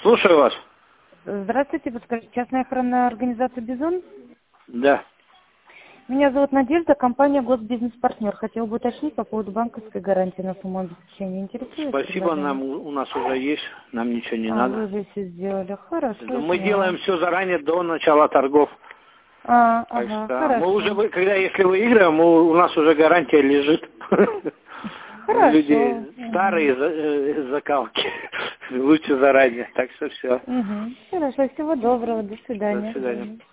Слушаю вас. Здравствуйте, подскажите, частная охранная организация «Бизон»? Да. Меня зовут Надежда, компания «Госбизнес-партнер». Хотела бы уточнить по поводу банковской гарантии на сумму обеспечения. Интересует? Спасибо, у нас уже есть, нам ничего не надо. Вы уже все сделали. Хорошо. Мы делаем все заранее до начала торгов. Так что хорошо. мы уже, если выигрываем, у нас уже гарантия лежит. Хорошо. Люди старые закалки. Лучше заранее. Так что все. Хорошо, всего доброго, до свидания. До свидания.